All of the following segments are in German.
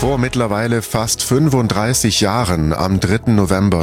Vor mittlerweile fast 35 Jahren, am 3. November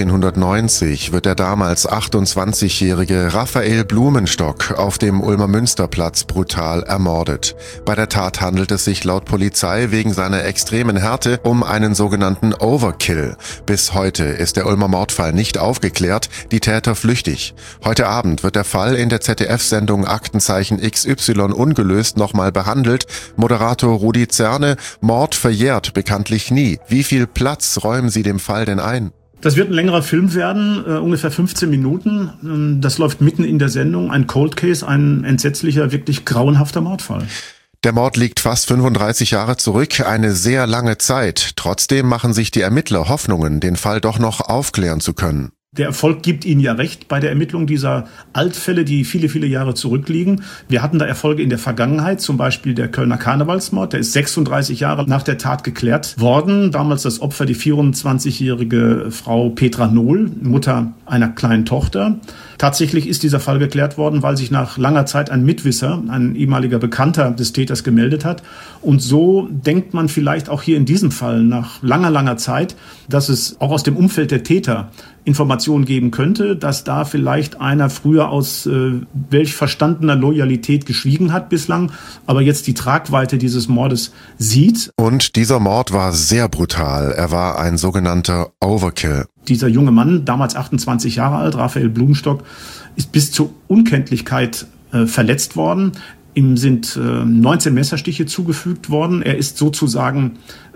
1990, wird der damals 28-jährige Raphael Blumenstock auf dem Ulmer Münsterplatz brutal ermordet. Bei der Tat handelt es sich laut Polizei wegen seiner extremen Härte um einen sogenannten Overkill. Bis heute ist der Ulmer Mordfall nicht aufgeklärt, die Täter flüchtig. Heute Abend wird der Fall in der ZDF-Sendung Aktenzeichen XY ungelöst nochmal behandelt. Moderator Rudi Zerne: Mord verjährt bekanntlich nie. Wie viel Platz räumen Sie dem Fall denn ein? Das wird ein längerer Film werden, ungefähr 15 Minuten. Das läuft mitten in der Sendung. Ein Cold Case, ein entsetzlicher, wirklich grauenhafter Mordfall. Der Mord liegt fast 35 Jahre zurück, eine sehr lange Zeit. Trotzdem machen sich die Ermittler Hoffnungen, den Fall doch noch aufklären zu können. Der Erfolg gibt Ihnen ja recht bei der Ermittlung dieser Altfälle, die viele, viele Jahre zurückliegen. Wir hatten da Erfolge in der Vergangenheit, zum Beispiel der Kölner Karnevalsmord. Der ist 36 Jahre nach der Tat geklärt worden. Damals das Opfer, die 24-jährige Frau Petra Nohl, Mutter einer kleinen Tochter. Tatsächlich ist dieser Fall geklärt worden, weil sich nach langer Zeit ein Mitwisser, ein ehemaliger Bekannter des Täters, gemeldet hat. Und so denkt man vielleicht auch hier in diesem Fall nach langer, langer Zeit, dass es auch aus dem Umfeld der Täter Informationen geben könnte, dass da vielleicht einer früher aus welch verstandener Loyalität geschwiegen hat bislang, aber jetzt die Tragweite dieses Mordes sieht. Und dieser Mord war sehr brutal. Er war ein sogenannter Overkill. Dieser junge Mann, damals 28 Jahre alt, Raphael Blumenstock, ist bis zur Unkenntlichkeit verletzt worden. Ihm sind 19 Messerstiche zugefügt worden. Er ist sozusagen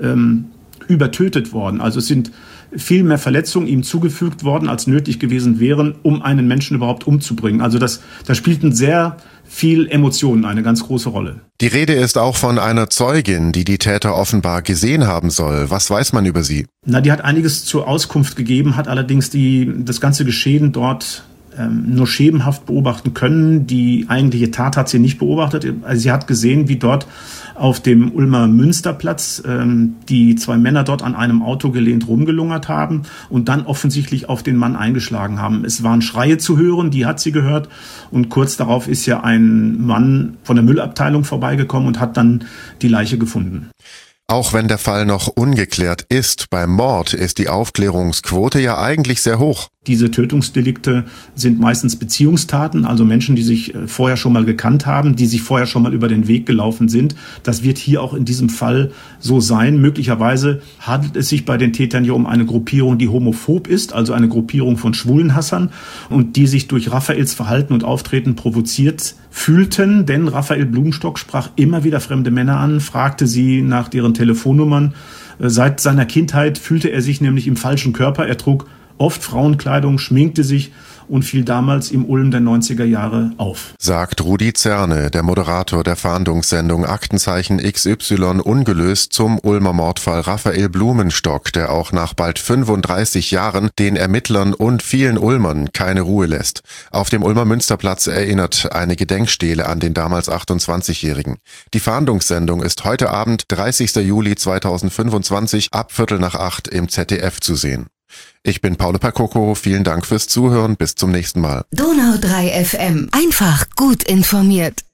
übertötet worden. Also es sind viel mehr Verletzungen ihm zugefügt worden, als nötig gewesen wären, um einen Menschen überhaupt umzubringen. Also da spielten sehr viel Emotionen eine ganz große Rolle. Die Rede ist auch von einer Zeugin, die die Täter offenbar gesehen haben soll. Was weiß man über sie? Die hat einiges zur Auskunft gegeben, hat allerdings das ganze Geschehen dort nur schemenhaft beobachten können. Die eigentliche Tat hat sie nicht beobachtet. Also sie hat gesehen, wie dort auf dem Ulmer Münsterplatz die zwei Männer dort an einem Auto gelehnt rumgelungert haben und dann offensichtlich auf den Mann eingeschlagen haben. Es waren Schreie zu hören, die hat sie gehört. Und kurz darauf ist ja ein Mann von der Müllabteilung vorbeigekommen und hat dann die Leiche gefunden. Auch wenn der Fall noch ungeklärt ist, beim Mord ist die Aufklärungsquote ja eigentlich sehr hoch. Diese Tötungsdelikte sind meistens Beziehungstaten, also Menschen, die sich vorher schon mal gekannt haben, die sich vorher schon mal über den Weg gelaufen sind. Das wird hier auch in diesem Fall so sein. Möglicherweise handelt es sich bei den Tätern hier um eine Gruppierung, die homophob ist, also eine Gruppierung von Schwulenhassern und die sich durch Raphaels Verhalten und Auftreten provoziert fühlten, denn Raphael Blumenstock sprach immer wieder fremde Männer an, fragte sie nach deren Telefonnummern. Seit seiner Kindheit fühlte er sich nämlich im falschen Körper. Er trug oft Frauenkleidung, schminkte sich und fiel damals im Ulm der 90er Jahre auf. Sagt Rudi Zerne, der Moderator der Fahndungssendung Aktenzeichen XY ungelöst zum Ulmer Mordfall Raphael Blumenstock, der auch nach bald 35 Jahren den Ermittlern und vielen Ulmern keine Ruhe lässt. Auf dem Ulmer Münsterplatz erinnert eine Gedenkstele an den damals 28-Jährigen. Die Fahndungssendung ist heute Abend, 30. Juli 2025, ab 7:45 im ZDF zu sehen. Ich bin Paolo Percoco, vielen Dank fürs Zuhören, bis zum nächsten Mal. Donau 3 FM, einfach gut informiert.